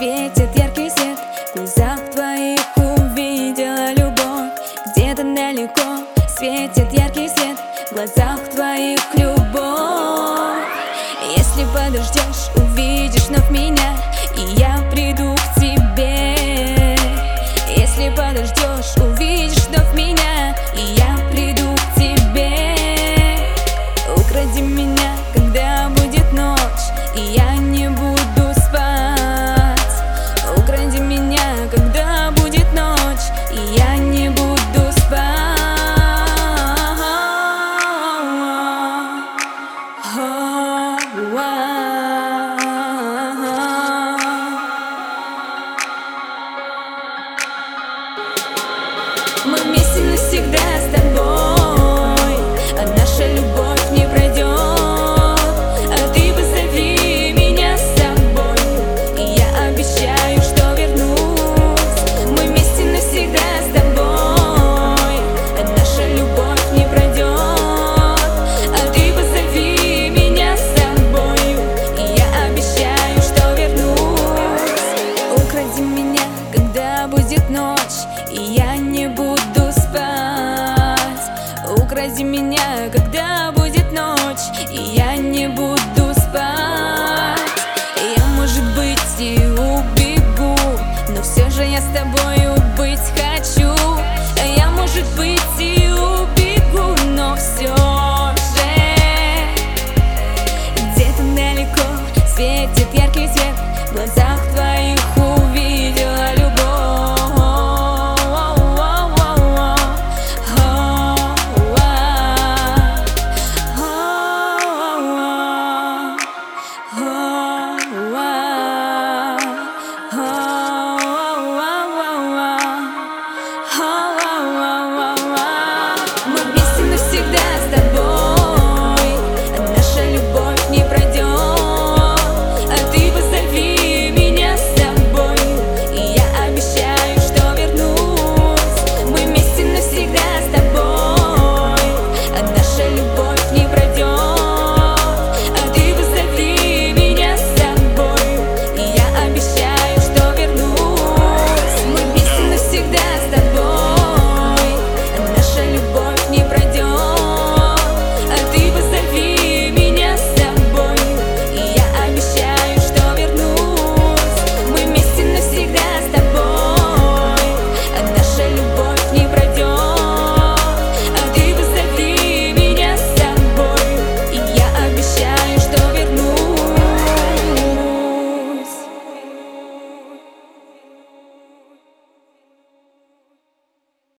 светит яркий свет. В глазах твоих увидела любовь. Где-то далеко светит яркий свет. В глазах твоих любовь. Если подождешь, увидишь вновь меня, и я приду к тебе. Если подождешь, увидишь вновь меня, и я приду к тебе. Укради меня, когда будет ночь, и я не буду спать. Укради меня, когда будет ночь, и я не буду спать. Мы вместе навсегда с тобой, а наша любовь не пройдет. А ты позови меня с собой, и я обещаю, что вернусь. Мы вместе навсегда с тобой, а наша любовь не пройдет. А ты позови меня с собой, и я обещаю, что вернусь. Укради меня, когда будет ночь, и я не буду спать. Укради меня, когда будет ночь, и я не буду спать. Я, может быть, и убегу, но все же я с тобой